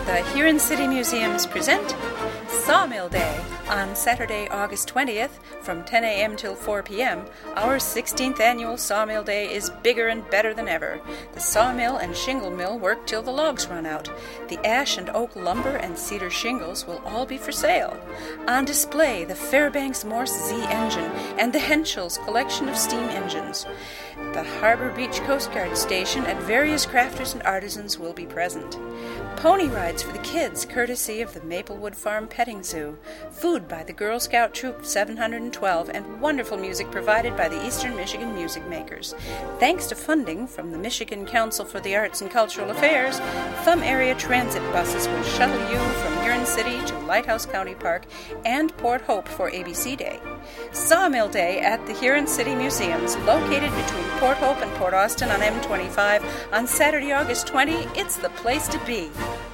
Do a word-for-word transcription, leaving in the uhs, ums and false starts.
the Huron City Museums present Sawmill Day on Saturday, August twentieth from ten a.m. till four p.m. Our sixteenth annual Sawmill Day is bigger and better than ever. The sawmill and shingle mill work till the logs run out. The ash and oak lumber and cedar shingles will all be for sale. On display, the Fairbanks Morse Z engine and the Henschel's collection of steam engines. The Harbor Beach Coast Guard Station and various crafters and artisans will be present. Pony rides for the kids, courtesy of the Maplewood Farm Petting Zoo. Food by the Girl Scout Troop seven hundred twelve, and wonderful music provided by the Eastern Michigan Music Makers. Thanks to funding from the Michigan Council for the Arts and Cultural Affairs, Thumb Area Transit buses will shuttle you from Huron City to Lighthouse County Park and Port Hope for A B C Day. Sawmill Day at the Huron City Museums, located between Port Hope and Port Austin on M twenty-five on Saturday, August twentieth. It's the place to be.